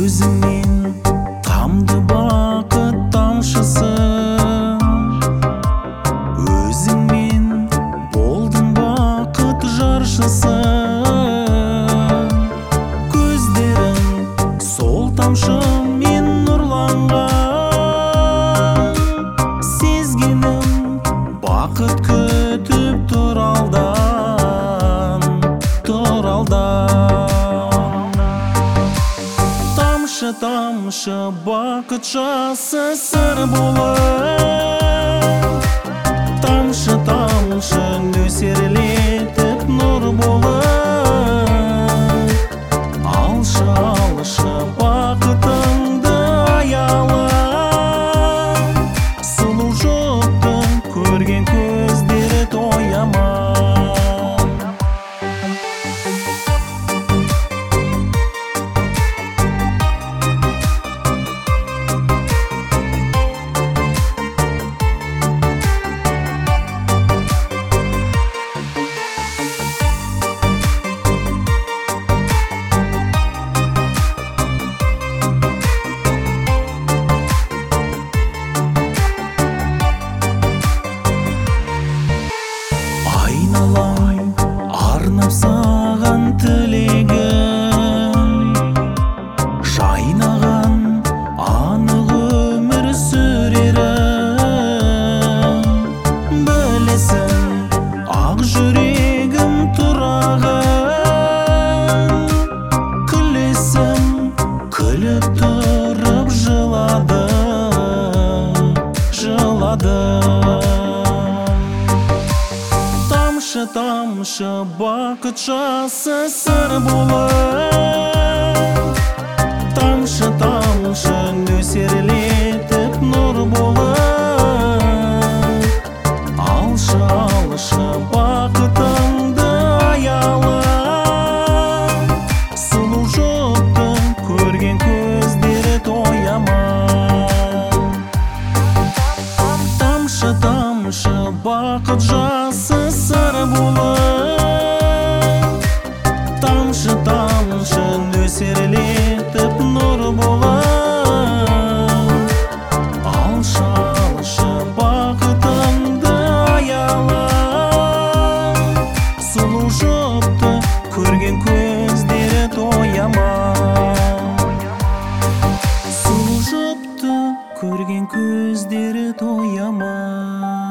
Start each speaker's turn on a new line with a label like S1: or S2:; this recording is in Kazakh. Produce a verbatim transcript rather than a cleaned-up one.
S1: өзіңнен тамды бақыт тамшысы, өзіңмен болдың бақыт жаршысы. Көздерің сол тамшымен нұрланған, сезгенім бақыт күтіп тұр алдан, тұр алдан. Тамшы тамшы бақыт жасы сыр болып, тамшы тамшы нөсерлетіп нұр болып. Алшы алшы бақытыңды аялап, сұлу жұпты көрген көздері тояма. Айналайын арнап саған тілегім, жайнаған анық өмір сүрерім. Білесің ақ жүрегім тұрағын, күлесің күліп тұрып жылады, жылады. Тамшы тамшы бақыт жасы сыр болып, тамшы тамшы нөсерлетіп нұр болып. Алшы алшы бақытыңды аялап, сұлу жұпты көрген көздері тояма. Тамшы тамшы бақыт жасы сыр болып, тамшы тамшы нөсерлетіп нұр болып. Алшы алшы бақытыңды аялап, сұлу жұпты көрген көздері тояма. Сұлу жұпты көрген көздері тояма.